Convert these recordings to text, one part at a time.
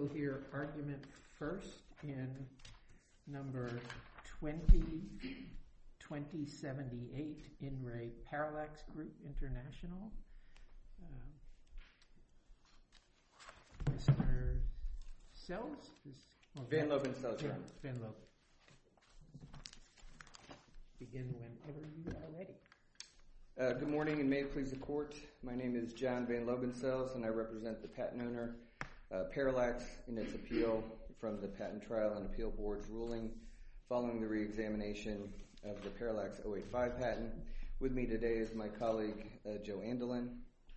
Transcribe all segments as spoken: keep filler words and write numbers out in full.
will hear argument first in number twenty twenty seventy-eight, In Re Parallax Group International. Uh, Mister Sells? Van Loven Sells. Van, Van Loven. Begin whenever you are ready. Uh, good morning, and may it please the court. My name is John Van Lobensells, and I represent the patent owner, uh, Parallax, in its appeal from the Patent Trial and Appeal Board's ruling following the reexamination of the Parallax oh eight five patent. With me today is my colleague, uh, Joe Andelin.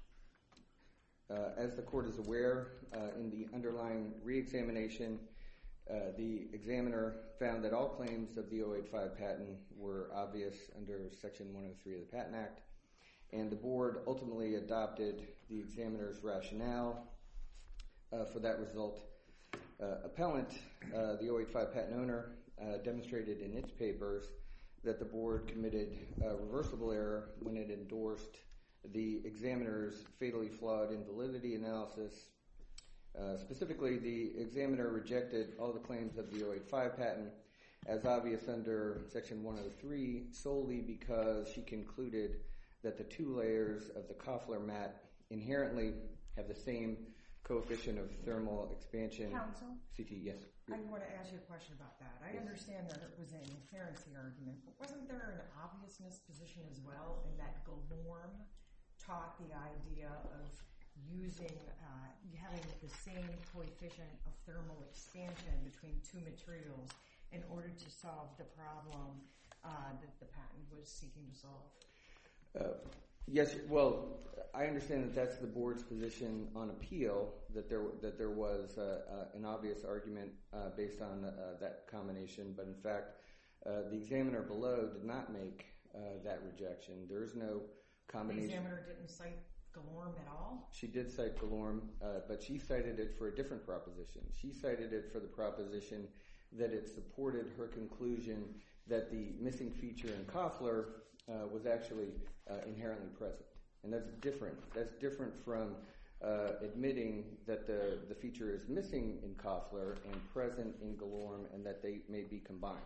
Uh, as the court is aware, uh, in the underlying reexamination, uh, the examiner found that all claims of the oh eight five patent were obvious under Section one oh three of the Patent Act, and the board ultimately adopted the examiner's rationale uh, for that result. Uh, appellant, uh, the oh eight five patent owner, uh, demonstrated in its papers that the board committed a reversible error when it endorsed the examiner's fatally flawed invalidity analysis. Uh, specifically, the examiner rejected all the claims of the oh eight five patent as obvious under Section one oh three solely because she concluded that the two layers of the Koffler mat inherently have the same coefficient of thermal expansion. Counsel? C T, yes. I want to ask you a question about that. I yes. understand that it was an inherency argument, but wasn't there an obviousness position as well in that Galorm taught the idea of using, uh, having the same coefficient of thermal expansion between two materials in order to solve the problem uh, that the patent was seeking to solve? Uh, yes, well, I understand that that's the board's position on appeal, that there that there was uh, uh, an obvious argument uh, based on uh, that combination, but in fact, uh, the examiner below did not make uh, that rejection. There is no combination. The examiner didn't cite Galorm at all? She did cite Galorm, uh, but she cited it for a different proposition. She cited it for the proposition that it supported her conclusion that the missing feature in Koffler uh, was actually uh, inherently present. And that's different. That's different from uh, admitting that the, the feature is missing in Koffler and present in Galorm and that they may be combined.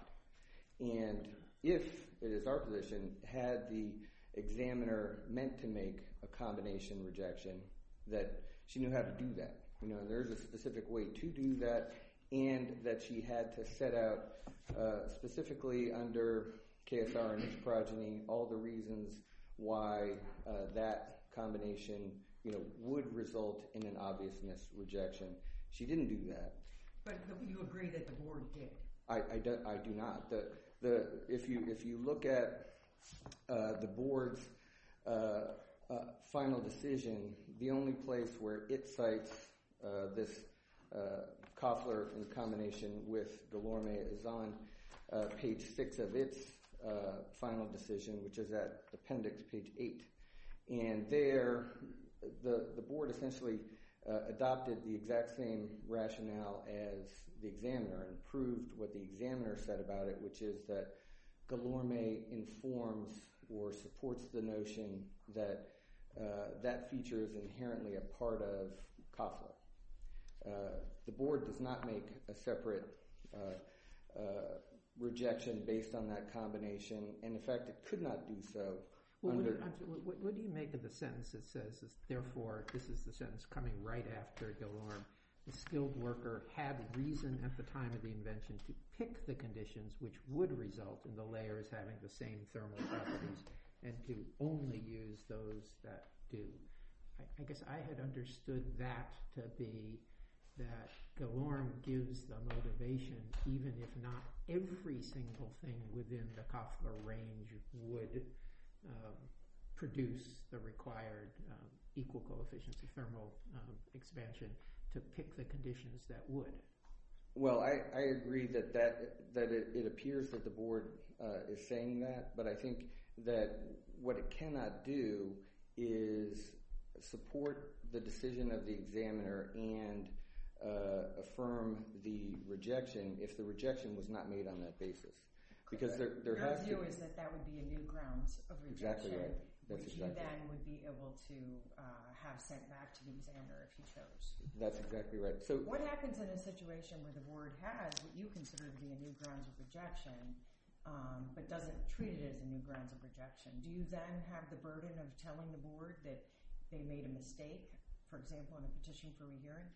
And if it is our position, had the examiner meant to make a combination rejection, that she knew how to do that. You know, there's a specific way to do that, and that she had to set out uh, specifically under K S R and its progeny all the reasons why uh, that combination, you know, would result in an obviousness rejection. She didn't do that. But you agree that the board did? I, I, do, I do not. The the if you if you look at uh, the board's uh, uh, final decision, the only place where it cites uh, this uh, Koffler in combination with Galorme is on uh, page six of its uh, final decision, which is at appendix page eight. And there, the, the board essentially uh, adopted the exact same rationale as the examiner and proved what the examiner said about it, which is that Galorme informs or supports the notion that uh, that feature is inherently a part of Koffler. Uh, the board does not make a separate uh, uh, rejection based on that combination, and in fact, it could not do so. Well, under what, what, what do you make of the sentence that says, therefore, this is the sentence coming right after Galorm, the skilled worker had reason at the time of the invention to pick the conditions which would result in the layers having the same thermal properties and to only use those that do. I, I guess I had understood that to be that Galorm gives the motivation, even if not every single thing within the Koffler range would um, produce the required um, equal coefficients of thermal um, expansion, to pick the conditions that would. Well, I, I agree that that, that it, it appears that the board uh, is saying that, but I think that what it cannot do is support the decision of the examiner and uh, affirm the rejection if the rejection was not made on that basis. Because there, there Your has view to, is that that would be a new grounds of rejection. Exactly right. That's which exactly you then would be able to uh, have sent back to the examiner if you chose. That's exactly right. So what happens in a situation where the board has what you consider to be a new grounds of rejection, um, but doesn't treat it as a new grounds of rejection? Do you then have the burden of telling the board that they made a mistake, for example, in a petition for rehearing?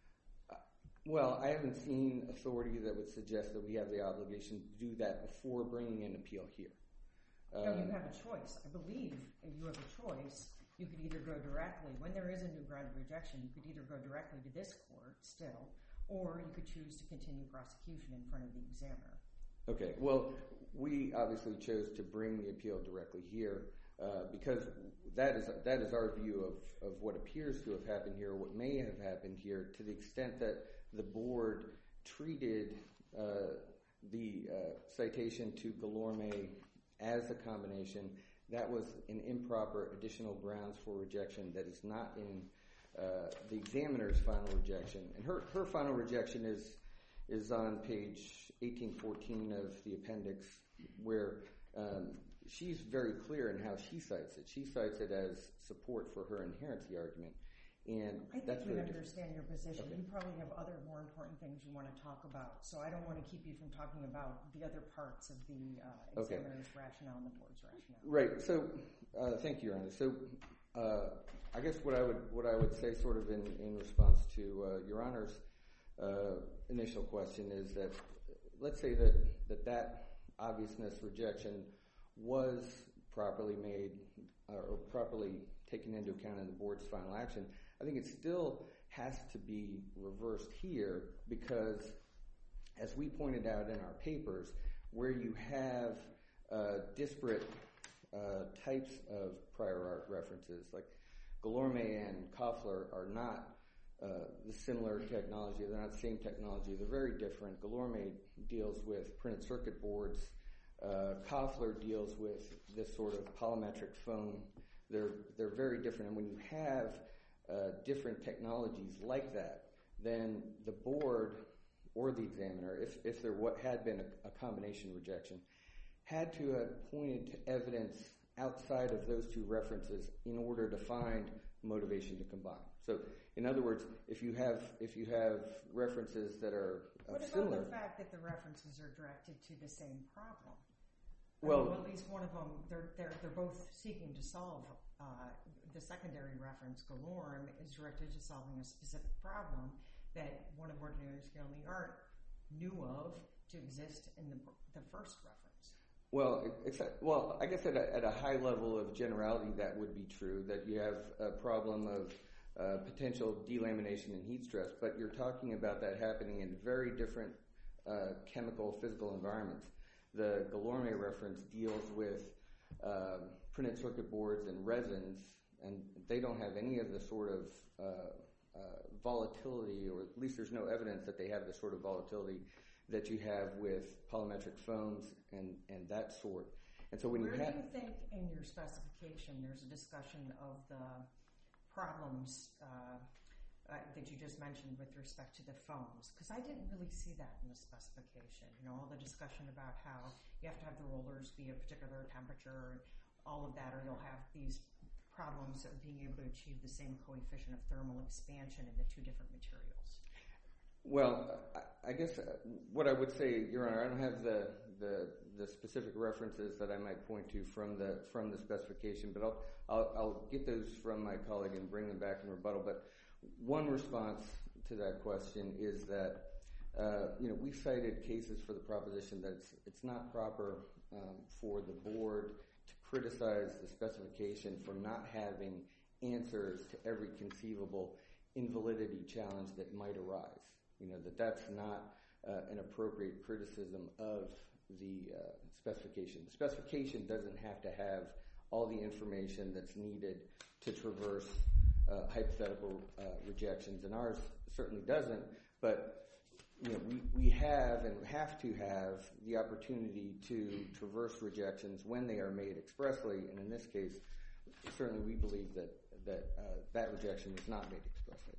Well, I haven't seen authority that would suggest that we have the obligation to do that before bringing an appeal here. No, Um, you have a choice. I believe if you have a choice, you could either go directly, when there is a new ground of rejection, you could either go directly to this court still, or you could choose to continue prosecution in front of the examiner. Okay, well, we obviously chose to bring the appeal directly here uh, because that is that is our view of, of what appears to have happened here, what may have happened here, to the extent that the board treated uh, the uh, citation to Guillorme as a combination. That was an improper additional grounds for rejection that is not in uh, the examiner's final rejection. And her, her final rejection is is on page eighteen fourteen of the appendix, where um, she's very clear in how she cites it. She cites it as support for her inherency argument. And I think that's we very understand your position. Okay. You probably have other more important things you want to talk about, so I don't want to keep you from talking about the other parts of the uh, Okay. examiner's rationale and the board's rationale. Right. So, uh, thank you, Your Honor. So, uh, I guess what I would what I would say, sort of in, in response to uh, Your Honor's uh, initial question, is that let's say that that that obviousness rejection was properly made uh, or properly taken into account in the board's final action. I think it still has to be reversed here because, as we pointed out in our papers, where you have uh, disparate uh, types of prior art references, like Guillorme and Koffler are not uh, the similar technology. They're not the same technology. They're very different. Guillorme deals with printed circuit boards. Uh, Koffler deals with this sort of polymetric foam. They're they're very different. And when you have uh, different technologies like that, then the board or the examiner, if, if there what had been a, a combination rejection, had to have pointed to evidence outside of those two references in order to find motivation to combine. So, in other words, if you have if you have references that are uh, What similar, about the fact that the references are directed to the same problem? I Well- mean, well, at least one of them, they're they're they're both seeking to solve. Uh, the secondary reference, Guillorme, is directed to solving a specific problem that one of ordinary skill in the art knew of to exist in the the first reference. Well, it's a, well, I guess at a, at a high level of generality, that would be true. That you have a problem of uh, potential delamination and heat stress, but you're talking about that happening in very different uh, chemical, physical environments. The Guillorme reference deals with um, printed circuit boards and resins, and they don't have any of the sort of uh, uh, volatility, or at least there's no evidence that they have the sort of volatility that you have with polymetric foams and, and that sort. And so when Where you have... do you think in your specification there's a discussion of the problems uh, uh, that you just mentioned with respect to the foams? Because I didn't really see that in the specification. You know, all the discussion about how you have to have the rollers be a particular temperature, all of that, or you'll have these problems of being able to achieve the same coefficient of thermal expansion in the two different materials. Well, I, I guess uh, what I would say, Your Honor, I don't have the, the the specific references that I might point to from the from the specification, but I'll I'll, I'll get those from my colleague and bring them back in rebuttal. But one response to that question is that uh, you know we cited cases for the proposition that it's it's not proper um, for the board to criticize the specification for not having answers to every conceivable invalidity challenge that might arise. You know, that that's not uh, an appropriate criticism of the uh, specification. The specification doesn't have to have all the information that's needed to traverse uh, hypothetical uh, rejections, and ours certainly doesn't, but you know, we, we have and have to have the opportunity to traverse rejections when they are made expressly, and in this case, certainly we believe that, that uh, that rejection was not made expressly.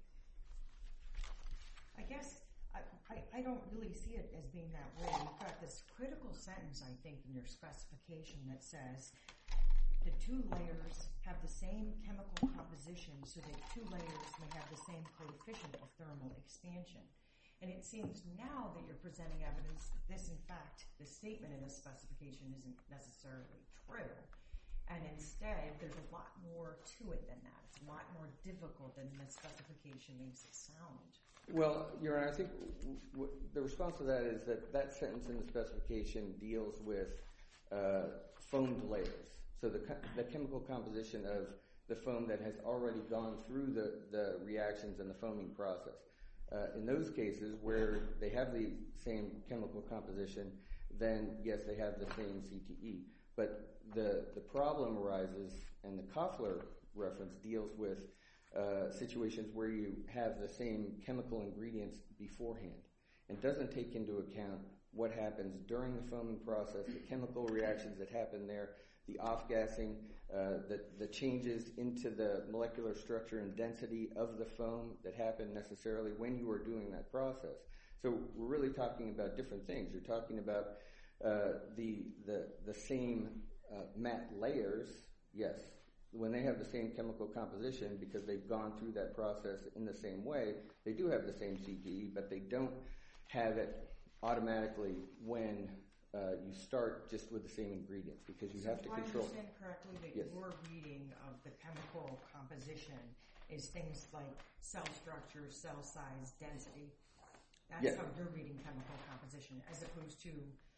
I guess I, I, I don't really see it as being that way. You've got this critical sentence, I think, in your specification that says, the two layers have the same chemical composition so that two layers may have the same coefficient of thermal expansion. And it seems now that you're presenting evidence that this, in fact, the statement in the specification isn't necessarily true. And instead, there's a lot more to it than that. It's a lot more difficult than the specification makes it sound. Well, Your Honor, I think w- w- the response to that is that that sentence in the specification deals with uh, foamed layers. So the, co- the chemical composition of the foam that has already gone through the, the reactions and the foaming process. Uh, in those cases where they have the same chemical composition, then yes, they have the same C T E. But the, the problem arises, and the Koffler reference deals with uh, situations where you have the same chemical ingredients beforehand and doesn't take into account what happens during the foaming process, the chemical reactions that happen there, the off-gassing, uh, the, the changes into the molecular structure and density of the foam that happen necessarily when you are doing that process. So we're really talking about different things. You're talking about uh, the, the, the same uh, matte layers, yes, when they have the same chemical composition because they've gone through that process in the same way, they do have the same C T E, but they don't have it automatically when uh, you start just with the same ingredients because you so have to if control. I understand correctly that Yes. your reading of the chemical composition is things like cell structure, cell size, density. That's Yes. how you're reading chemical composition as opposed to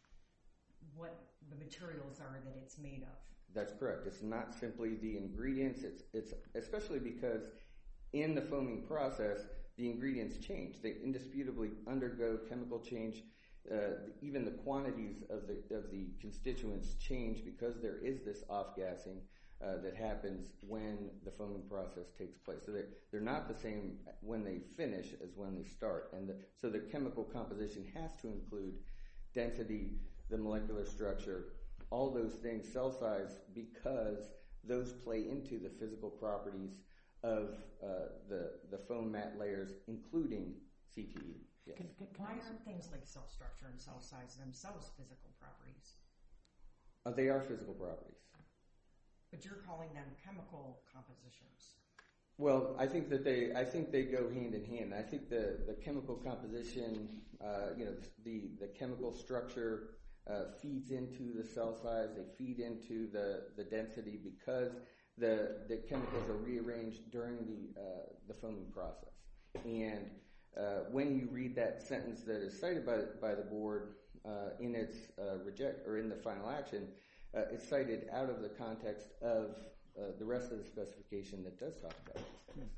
what the materials are that it's made of. That's correct. It's not simply the ingredients. It's it's especially because in the foaming process, the ingredients change. They indisputably undergo chemical change. Uh, even the quantities of the of the constituents change because there is this off-gassing uh, that happens when the foaming process takes place. So they're, they're not the same when they finish as when they start. And the, so the chemical composition has to include density, the molecular structure, all those things, cell size, because those play into the physical properties of uh, the, the foam mat layers, including C T E. Yes. Can, can, can Why I ask- aren't things like cell structure and cell size themselves physical properties? Uh, they are physical properties. But you're calling them chemical compositions. Well, I think that they, I think they go hand in hand. I think the, the chemical composition, uh, you know, the, the chemical structure uh, feeds into the cell size. They feed into the, the density because the the chemicals are rearranged during the uh, the foaming process. And uh, when you read that sentence that is cited by by the board uh, in its uh, reject or in the final action, uh, it's cited out of the context of Uh, the rest of the specification that does talk about this.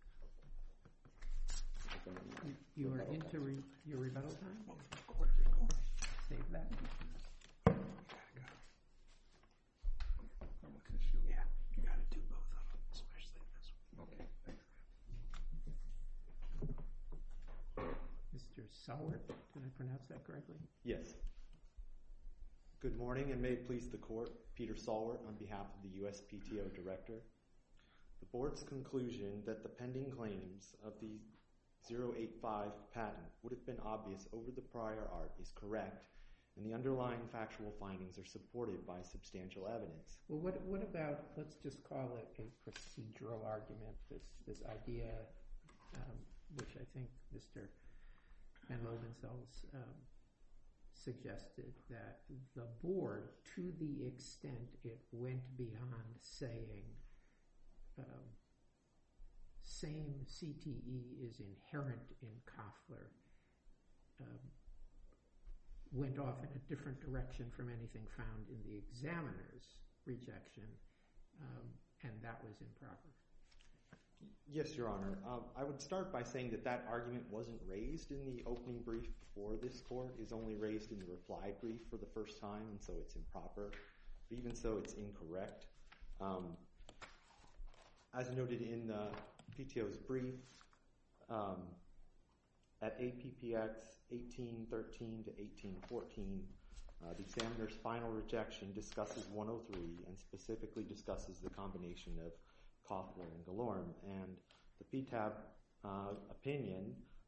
You, you are into re, your rebuttal time? Save that. Yeah, you got to do both of them, especially this one. Okay. Mister Sawert, did I pronounce that correctly? Yes. Good morning, and may it please the Court. Peter Sawert on behalf of the U S P T O Director. The Board's conclusion that the pending claims of the zero eight five patent would have been obvious over the prior art is correct, and the underlying factual findings are supported by substantial evidence. Well, what what about, let's just call it a procedural argument, this this idea, um, which I think Mister Van Lovensel's um, suggested, that the board, to the extent it went beyond saying um, same C T E is inherent in Koffler, um, went off in a different direction from anything found in the examiner's rejection, um, and that was improper. Yes, Your Honor. Um, I would start by saying that that argument wasn't raised in the opening brief before this Court. It's only raised in the reply brief for the first time, and so it's improper. But even so, it's incorrect. Um, as noted in the P T O's brief, um, at A P P X eighteen thirteen to eighteen fourteen, uh, the examiner's final rejection discusses one oh three and specifically discusses the combination of Koffler and Galorm, and the P T A B uh, opinion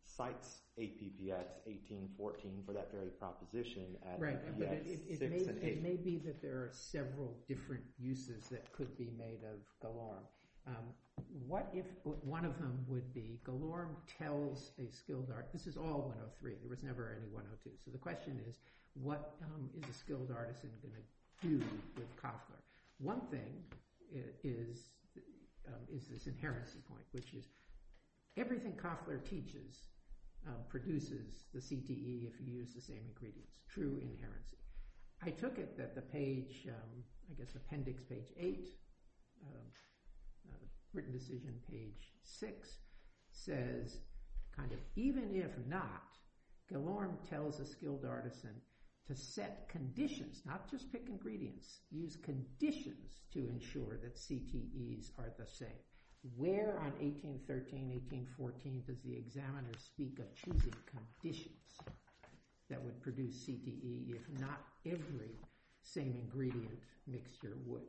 cites A P P X eighteen fourteen for that very proposition at Right, P but X it, it, it, six may, and it eight. may be that there are several different uses that could be made of Galorm. Um, what if one of them would be Galorm tells a skilled art, this is all one oh three, there was never any one oh two. So the question is, what um, is a skilled artisan going to do with Koffler? One thing is, um, is this inherency point, which is everything Koffler teaches um, produces the C T E if you use the same ingredients, true inherency. I took it that the page, um, I guess appendix page eight, um, uh, written decision page six, says kind of, even if not, Galorm tells a skilled artisan to set conditions, not just pick ingredients, use conditions to ensure that C T Es are the same. Where on eighteen thirteen, eighteen fourteen does the examiner speak of choosing conditions that would produce C T E if not every same ingredient mixture would?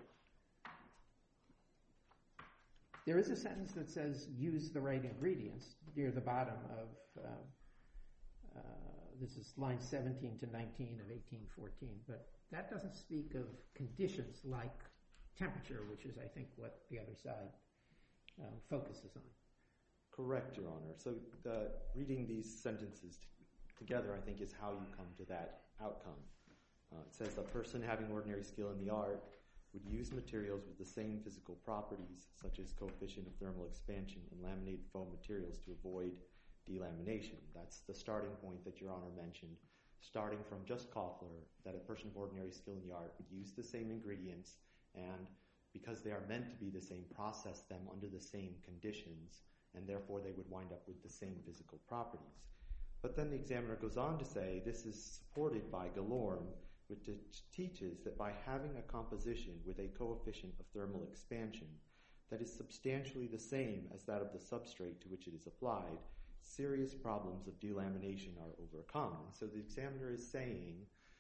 There is a sentence that says use the right ingredients near the bottom of, uh, uh, this is line seventeen to nineteen of eighteen fourteen, but that doesn't speak of conditions like temperature, which is, I think, what the other side um, focuses on. Correct, Your Honor. So the, reading these sentences t- together, I think, is how you come to that outcome. Uh, it says a person having ordinary skill in the art would use materials with the same physical properties, such as coefficient of thermal expansion in laminated foam materials to avoid delamination. That's the starting point that Your Honor mentioned. Starting from just Koffler, that a person of ordinary skill in the art would use the same ingredients and, because they are meant to be the same, process them under the same conditions, and therefore they would wind up with the same physical properties. But then the examiner goes on to say this is supported by Galorm, which t- teaches that by having a composition with a coefficient of thermal expansion that is substantially the same as that of the substrate to which it is applied, serious problems of delamination are overcome. And so the examiner is saying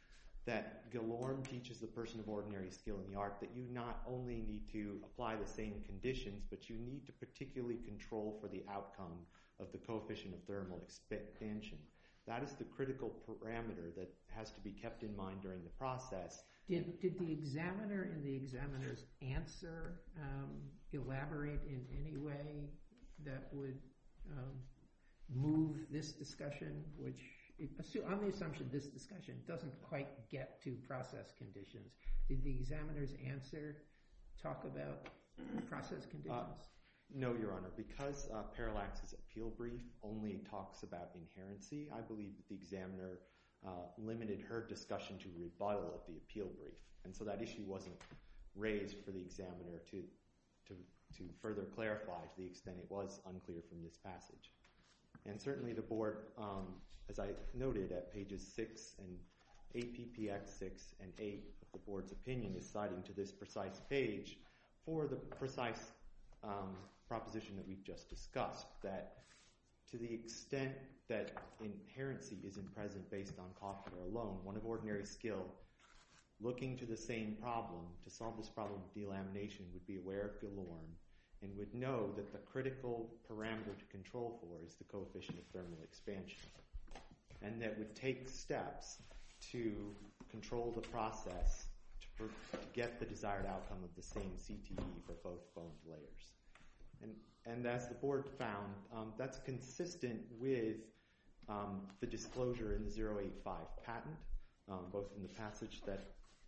that Galorm teaches the person of ordinary skill in the art that you not only need to apply the same conditions, but you need to particularly control for the outcome of the coefficient of thermal expansion. That is the critical parameter that has to be kept in mind during the process. Did, did the examiner in the examiner's answer um, elaborate in any way that would um, move this discussion, which, it, on the assumption this discussion doesn't quite get to process conditions, did the examiner's answer talk about process conditions? Uh, no, Your Honor. Because uh, Parallax's appeal brief only talks about inherency, I believe that the examiner uh, limited her discussion to rebuttal of the appeal brief. And so that issue wasn't raised for the examiner to, to, to further clarify to the extent it was unclear from this passage. And certainly the board, um, as I noted at pages six and A P P X six and eight of the board's opinion, is citing to this precise page for the precise um, proposition that we've just discussed, that to the extent that inherency isn't present based on Koffler alone, one of ordinary skill looking to the same problem to solve this problem of delamination would be aware of Galorm and would know that the critical parameter to control for is the coefficient of thermal expansion, and that would take steps to control the process to, per- to get the desired outcome of the same C T E for both foamed layers. And, and as the board found, um, that's consistent with um, the disclosure in the zero eight five patent, um, both in the passage that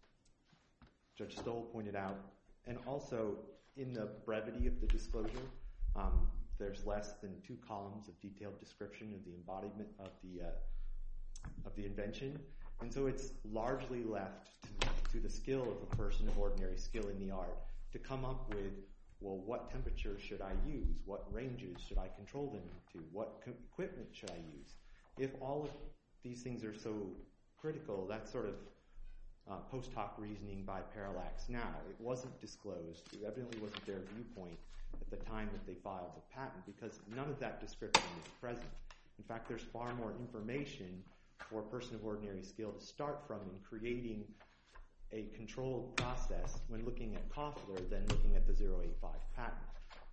Judge Stoll pointed out, and also in the brevity of the disclosure. Um, there's less than two columns of detailed description of the embodiment of the uh, of the invention, and so it's largely left to, to the skill of a person of ordinary skill in the art to come up with, well, what temperature should I use? What ranges should I control them to? What co- equipment should I use? If all of these things are so critical, that's sort of uh, post hoc reasoning by Parallax now. It wasn't disclosed. It evidently wasn't their viewpoint at the time that they filed the patent, because none of that description is present. In fact, there's far more information for a person of ordinary skill to start from in creating a controlled process when looking at Koffler than looking at the zero eight five patent.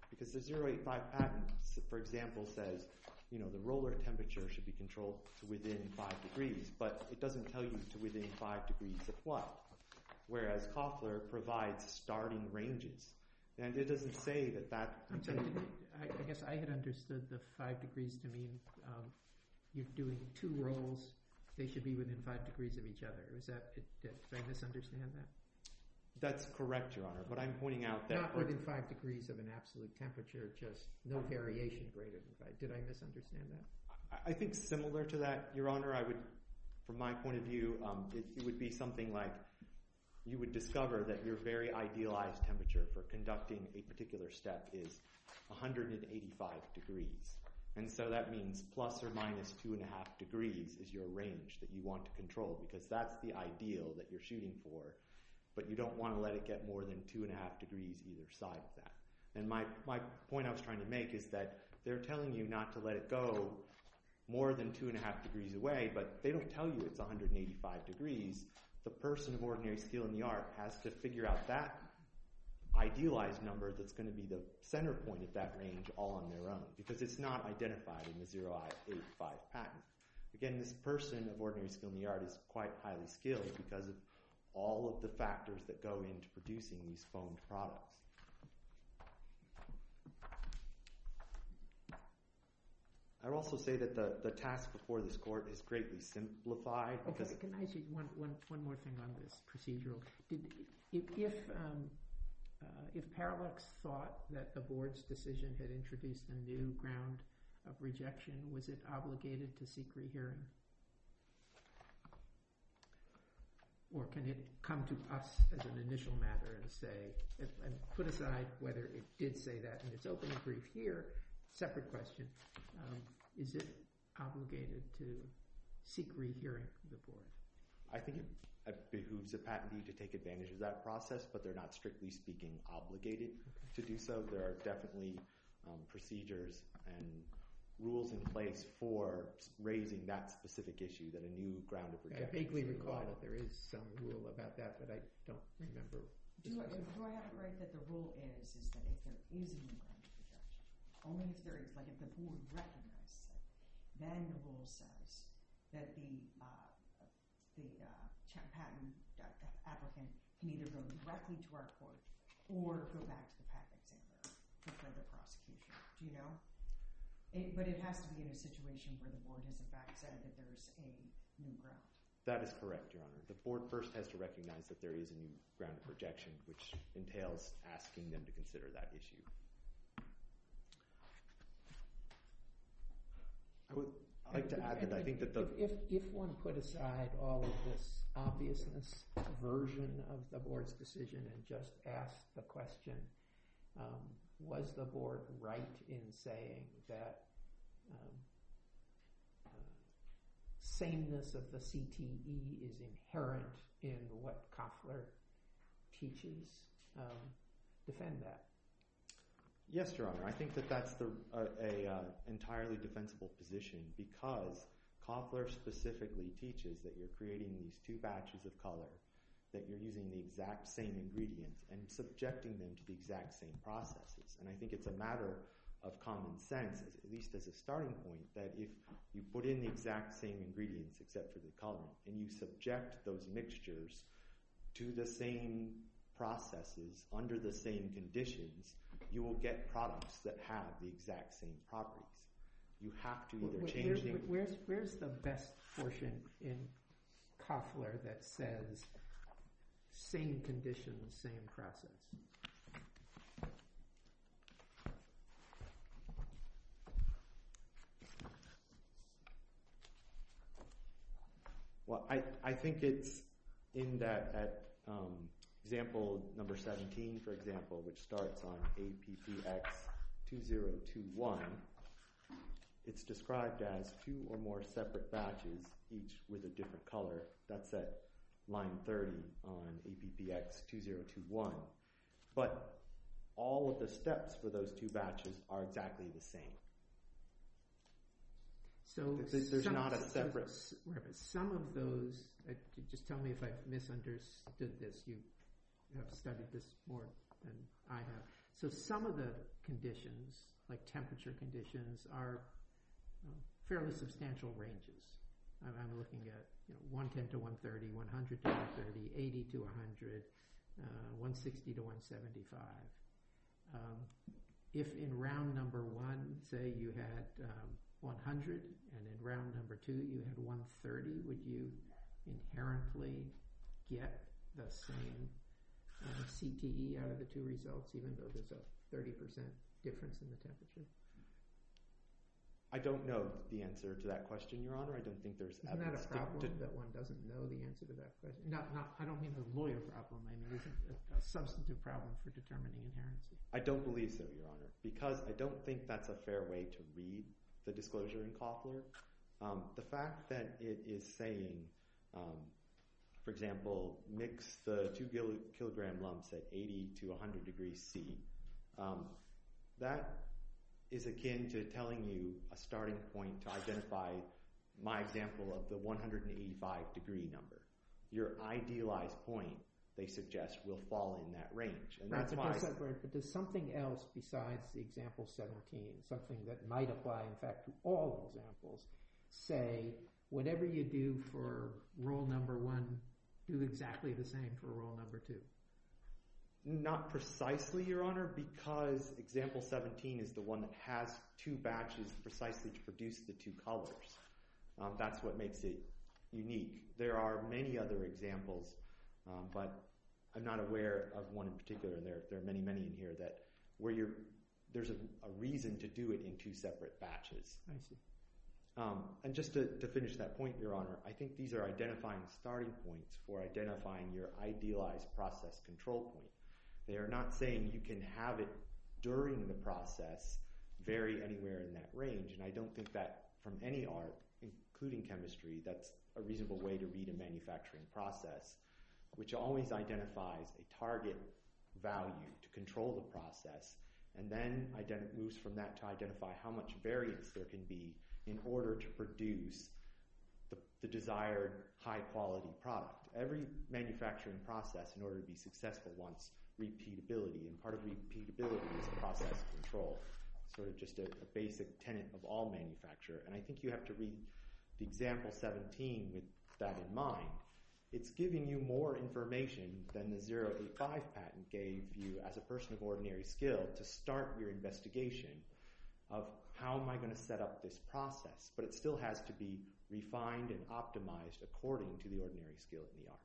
Because the zero eight five patent, for example, says, you know, the roller temperature should be controlled to within five degrees, but it doesn't tell you to within five degrees of what? Whereas Koffler provides starting ranges. And it doesn't say that that... I'm sorry, did I, I guess I had understood the five degrees to mean um, you're doing two rolls, they should be within five degrees of each other. Is that, did, did I misunderstand that? That's correct, Your Honor, but I'm pointing out that... Not within five degrees of an absolute temperature, just no variation greater than five. Did I misunderstand that? I think similar to that, Your Honor, I would, from my point of view, um, it, it would be something like you would discover that your very idealized temperature for conducting a particular step is one hundred eighty-five degrees. And so that means plus or minus two and a half degrees is your range that you want to control, because that's the ideal that you're shooting for, but you don't want to let it get more than two and a half degrees either side of that. And my, my point I was trying to make is that they're telling you not to let it go more than two and a half degrees away, but they don't tell you it's one hundred eighty-five degrees. The person of ordinary skill in the art has to figure out that idealized number that's going to be the center point of that range all on their own, because it's not identified in the zero eight five patent. Again, this person of ordinary skill in the art is quite highly skilled because of all of the factors that go into producing these foamed products. I would also say that the, the task before this court is greatly simplified. Because okay, can I ask you one, one, one more thing on this procedural? Did, if if, um, uh, if Parallax thought that the board's decision had introduced a new ground of rejection, was it obligated to seek rehearing? Or can it come to us as an initial matter and say, and put aside whether it did say that in its opening brief here, separate question, um, is it obligated to seek rehearing the board? I think it behooves a patentee to take advantage of that process, but they're not strictly speaking obligated okay. to do so. There are definitely um, procedures and rules in place for raising that specific issue, that a new ground of rejection. I vaguely recall that there is some rule about that, but I don't remember. Do I, do I have it right that the rule is is that if there is a new ground of rejection, only if there is, like if the board recognizes it, then the rule says that the uh, the uh, patent applicant can either go directly to our court or go back to the patent examiner for further prosecution. Do you know? It, but it has to be in a situation where the board has in fact said that there's a new ground. That is correct, Your Honor. The board first has to recognize that there is a new ground of rejection, which entails asking them to consider that issue. I would like to add that I think that the... If, if, if one put aside all of this obviousness version of the board's decision and just asked the question, um, was the board right in saying that um, uh, sameness of the C T E is inherent in what Koffler teaches? Um, defend that. Yes, Your Honor. I think that that's the, uh, a uh, entirely defensible position, because Koffler specifically teaches that you're creating these two batches of color, that you're using the exact same ingredients and subjecting them to the exact same processes. And I think it's a matter of common sense, as, at least as a starting point, that if you put in the exact same ingredients except for the colorant, and you subject those mixtures to the same processes under the same conditions, you will get products that have the exact same properties. You have to either where, change where, the... Where's, where's the best portion in Koffler that says same conditions, same process? Well, I, I think it's in that at um, example number seventeen, for example, which starts on A P P X two zero two one. It's described as two or more separate batches, each with a different color. That's at line thirty on A P P X two zero two one. But all of the steps for those two batches are exactly the same. So there's some, not a separate... Some of those, uh, just tell me if I've misunderstood this. You have studied this more than I have. So some of the conditions, like temperature conditions, are uh, fairly substantial ranges. I'm, I'm looking at you know, one ten to one thirty, one hundred to one thirty, eighty to one hundred, uh, one sixty to one seventy-five. Um, if in round number one, say you had um, one hundred, and in round number two you had one thirty, would you inherently get the same uh, C T E out of the two results, even though there's a thirty percent difference in the temperature? I don't know the answer to that question, Your Honor. I don't think there's Isn't that a evidence to- problem to- that one doesn't know the answer to that question? Not, not. I don't mean a lawyer problem. I mean, is it a, a substantive problem for determining inherency? I don't believe so, Your Honor, because I don't think that's a fair way to read the disclosure in Koffler. Um, the fact that it is saying, um, for example, mix the two kil- kilogram lumps at eighty to one hundred degrees C, um, that is akin to telling you a starting point to identify my example of the one hundred eighty-five degree number. Your idealized point, they suggest, will fall in that range. And Right, that's but why... does that- right, but does something else besides the example seventeen, something that might apply, in fact, to all examples, say, whatever you do for roll number one, do exactly the same for roll number two? Not precisely, Your Honor, because example seventeen is the one that has two batches precisely to produce the two colors. Um, that's what makes it unique. There are many other examples, um, but I'm not aware of one in particular, and there, there are many, many in here, that where you're, there's a, a reason to do it in two separate batches. I see. Um, and just to, to finish that point, Your Honor, I think these are identifying starting points for identifying your idealized process control point. They are not saying you can have it during the process vary anywhere in that range, and I don't think that from any art, including chemistry, that's a reasonable way to read a manufacturing process, which always identifies a target value to control the process, and then ident- moves from that to identify how much variance there can be in order to produce the, the desired high-quality product. Every manufacturing process, in order to be successful, wants repeatability, and part of repeatability is process control, sort of just a, a basic tenet of all manufacture. And I think you have to read the example seventeen with that in mind. It's giving you more information than the zero eight five patent gave you as a person of ordinary skill to start your investigation of how am I going to set up this process, but it still has to be refined and optimized according to the ordinary skill in the art.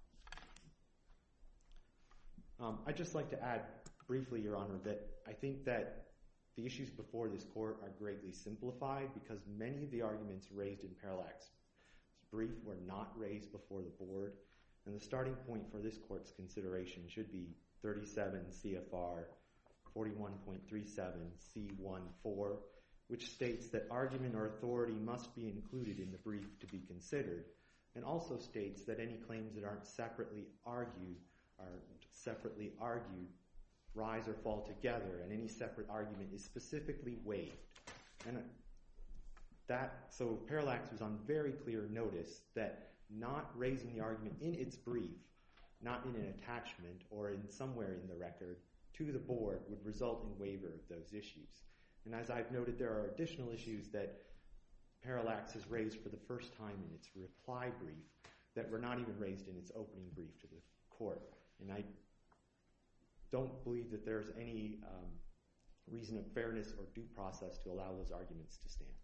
Um, I'd just like to add briefly, Your Honor, that I think that the issues before this court are greatly simplified because many of the arguments raised in Parallax's brief were not raised before the board, and the starting point for this court's consideration should be thirty-seven C F R forty-one point three seven C one four, which states that argument or authority must be included in the brief to be considered, and also states that any claims that aren't separately argued are separately argued rise or fall together, and any separate argument is specifically waived. And that, so Parallax was on very clear notice that not raising the argument in its brief, not in an attachment or in somewhere in the record, to the board would result in waiver of those issues. And as I've noted, there are additional issues that Parallax has raised for the first time in its reply brief that were not even raised in its opening brief to the court. And I don't believe that there's any um, reason of fairness or due process to allow those arguments to stand.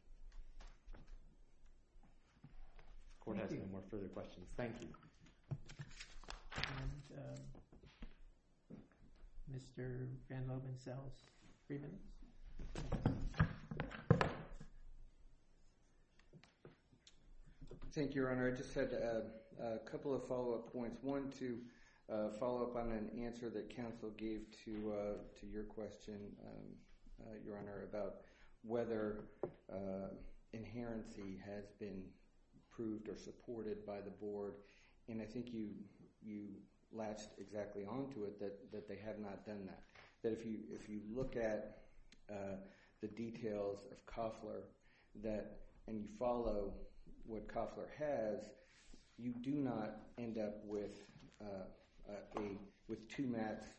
The court Thank has you. no more further questions. Thank you. And um, Mister Van Lobensel's three minutes. Thank you, Your Honor. I just had uh, a couple of follow-up points. One, to uh, follow up on an answer that counsel gave to uh, to your question, um, uh, Your Honor, about whether uh, inherency has been proved or supported by the board. And I think you you latched exactly onto it, that, that they have not done that. That if you if you look at uh, the details of Koffler, that and you follow what Koffler has, you do not end up with uh, a, a with two mats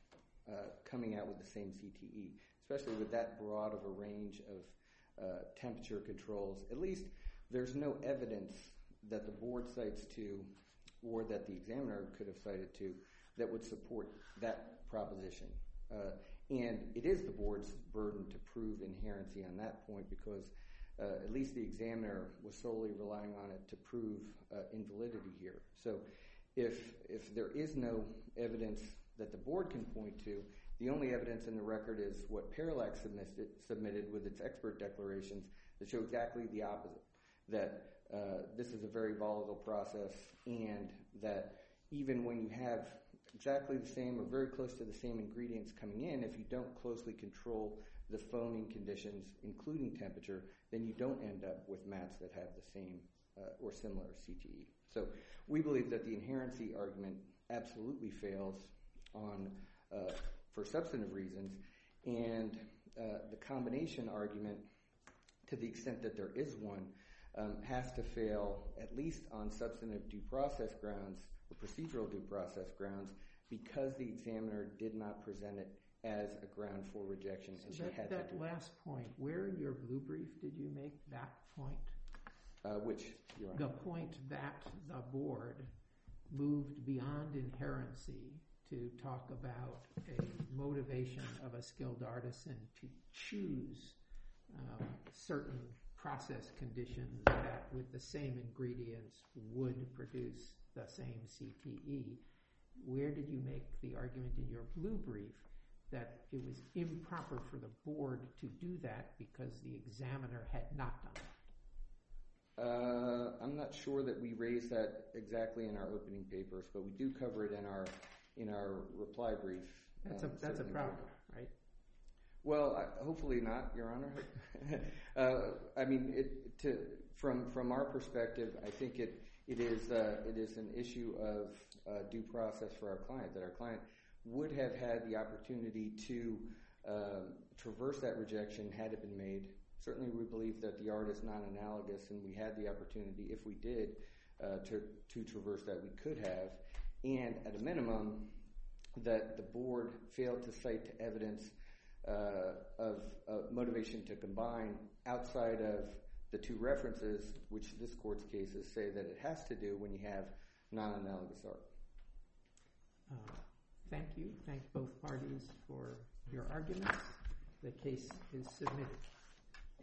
uh, coming out with the same C T E, especially with that broad of a range of uh, temperature controls. At least there's no evidence that the board cites to, or that the examiner could have cited to, that would support that proposition. Uh, and it is the board's burden to prove inherency on that point, because uh, at least the examiner was solely relying on it to prove uh, invalidity here. So if if there is no evidence that the board can point to, the only evidence in the record is what Parallax submitted, submitted with its expert declarations that show exactly the opposite, that uh, this is a very volatile process, and that even when you have exactly the same or very close to the same ingredients coming in, if you don't closely control the foaming conditions, including temperature, then you don't end up with mats that have the same uh, or similar C T E. So we believe that the inherency argument absolutely fails on uh, for substantive reasons, and uh, the combination argument, to the extent that there is one, um, has to fail at least on substantive due process grounds or procedural due process grounds, because the examiner did not present it as a ground for rejection, and so she that, had that to do last point, where in your blue brief did you make that point? uh, which you're The on. point that the board moved beyond inherency to talk about a motivation of a skilled artisan to choose um, certain process conditions that with the same ingredients would produce the same C T E. Where did you make the argument in your blue brief that it was improper for the board to do that because the examiner had not done it? Uh, I'm not sure that we raised that exactly in our opening papers, but we do cover it in our in our reply brief. That's um, a that's a certainly. problem, right? Well, I, hopefully not, Your Honor. uh, I mean, it, to, from from our perspective, I think it it is uh, it is an issue of uh, due process for our client, that our client would have had the opportunity to um, traverse that rejection had it been made. Certainly, we believe that the art is non-analogous, and we had the opportunity, if we did, uh, to to traverse that, we could have. And at a minimum, that the board failed to cite evidence uh, of uh, motivation to combine outside of the two references, which this court's cases say that it has to do when you have non-analogous art. Uh, thank you. Thank both parties for your arguments. The case is submitted.